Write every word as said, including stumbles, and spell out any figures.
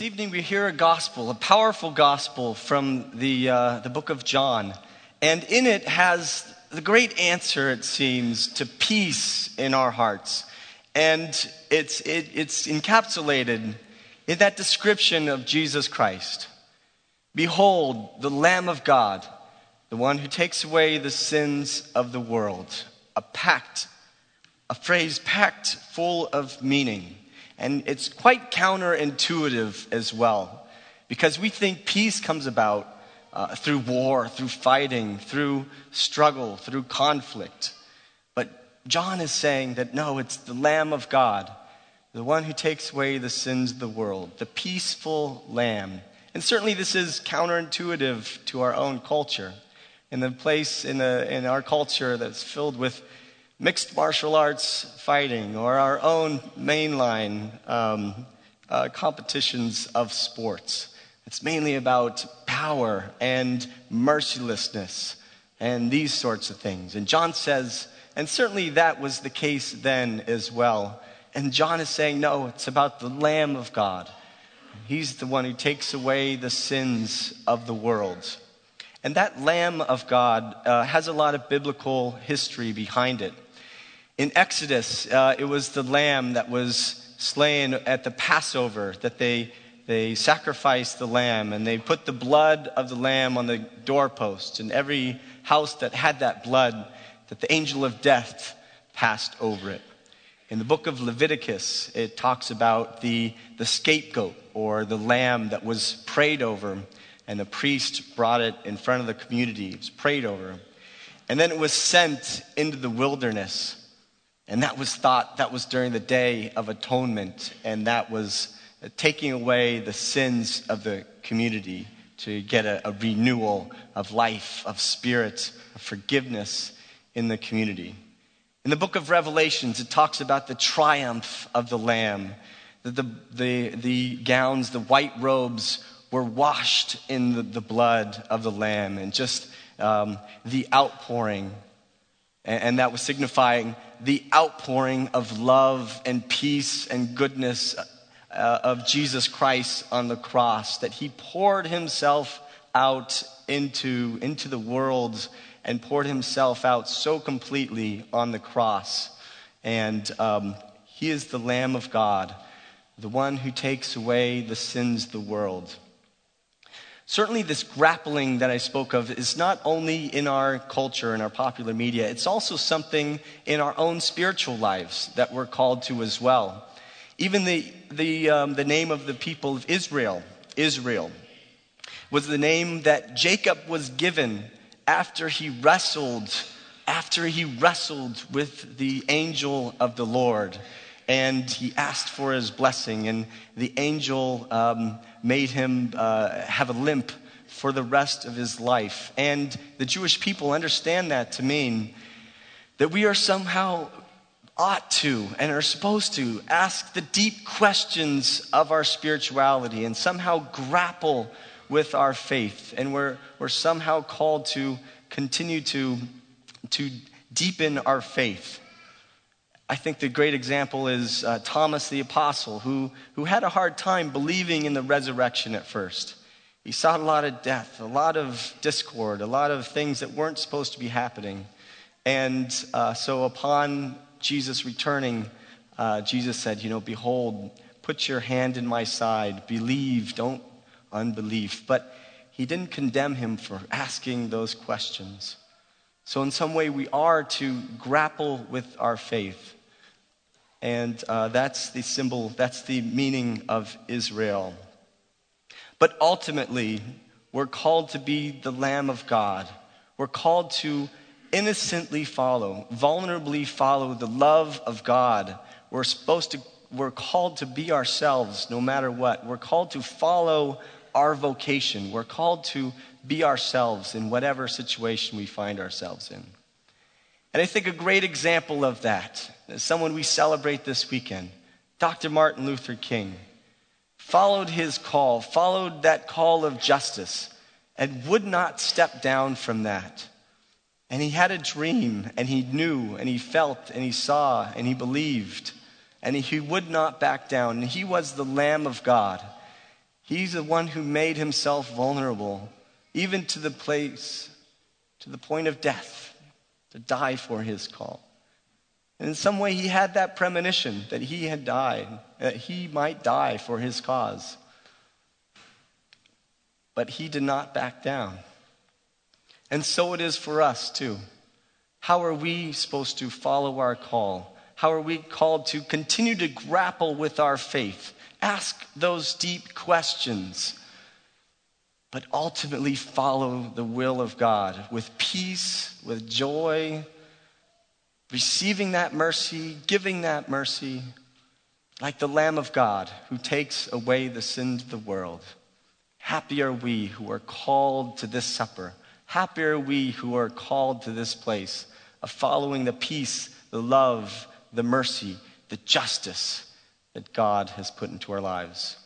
evening we hear a gospel, a powerful gospel from the uh, the book of John. And in it has the great answer, it seems, to peace in our hearts. And it's it, it's encapsulated in that description of Jesus Christ. Behold, the Lamb of God, the one who takes away the sins of the world. A pact, a phrase packed full of meaning. And it's quite counterintuitive as well, because we think peace comes about uh, through war, through fighting, through struggle, through conflict. But John is saying that no, it's the Lamb of God, the one who takes away the sins of the world, the peaceful Lamb. And certainly this is counterintuitive to our own culture. In the place in, the, in our culture that's filled with mixed martial arts fighting, or our own mainline um, uh, competitions of sports. It's mainly about power and mercilessness and these sorts of things. And John says, and certainly that was the case then as well. And John is saying, no, it's about the Lamb of God. He's the one who takes away the sins of the world. And that Lamb of God uh, has a lot of biblical history behind it. In Exodus, uh, it was the lamb that was slain at the Passover, that they they sacrificed the lamb, and they put the blood of the lamb on the doorpost. And every house that had that blood, that the angel of death passed over it. In the book of Leviticus, it talks about the, the scapegoat, or the lamb that was prayed over, and the priest brought it in front of the community. It was prayed over. And then it was sent into the wilderness. And that was thought, that was during the Day of Atonement, and that was taking away the sins of the community to get a, a renewal of life, of spirit, of forgiveness in the community. In the book of Revelations, it talks about the triumph of the Lamb, that the, the, the gowns, the white robes were washed in the, the blood of the Lamb, and just um, the outpouring. And that was signifying the outpouring of love and peace and goodness uh, of Jesus Christ on the cross, that he poured himself out into, into the world and poured himself out so completely on the cross. And um, he is the Lamb of God, the one who takes away the sins of the world. Certainly this grappling that I spoke of is not only in our culture, in our popular media, it's also something in our own spiritual lives that we're called to as well. Even the, the, um, the name of the people of Israel, Israel, was the name that Jacob was given after he wrestled, after he wrestled with the angel of the Lord. And he asked for his blessing, and the angel um, made him uh, have a limp for the rest of his life. And the Jewish people understand that to mean that we are somehow ought to and are supposed to ask the deep questions of our spirituality and somehow grapple with our faith. And we're, we're somehow called to continue to, to deepen our faith. I think the great example is uh, Thomas the Apostle, who, who had a hard time believing in the resurrection at first. He saw a lot of death, a lot of discord, a lot of things that weren't supposed to be happening. And uh, so upon Jesus returning, uh, Jesus said, you know, behold, put your hand in my side, believe, don't unbelief. But he didn't condemn him for asking those questions. So in some way we are to grapple with our faith. And uh, that's the symbol, that's the meaning of Israel. But ultimately, we're called to be the Lamb of God. We're called to innocently follow, vulnerably follow the love of God. We're supposed to, we're called to be ourselves no matter what. We're called to follow our vocation. We're called to be ourselves in whatever situation we find ourselves in. And I think a great example of that is someone we celebrate this weekend, Doctor Martin Luther King, followed his call, followed that call of justice, and would not step down from that. And he had a dream, and he knew, and he felt, and he saw, and he believed, and he would not back down. And he was the Lamb of God. He's the one who made himself vulnerable, even to the place, to the point of death, to die for his call. And in some way, he had that premonition that he had died, that he might die for his cause. But he did not back down. And so it is for us too. How are we supposed to follow our call? How are we called to continue to grapple with our faith? Ask those deep questions, but ultimately follow the will of God with peace, with joy, receiving that mercy, giving that mercy, like the Lamb of God who takes away the sins of the world. Happy are we who are called to this supper. Happy are we who are called to this place of following the peace, the love, the mercy, the justice that God has put into our lives.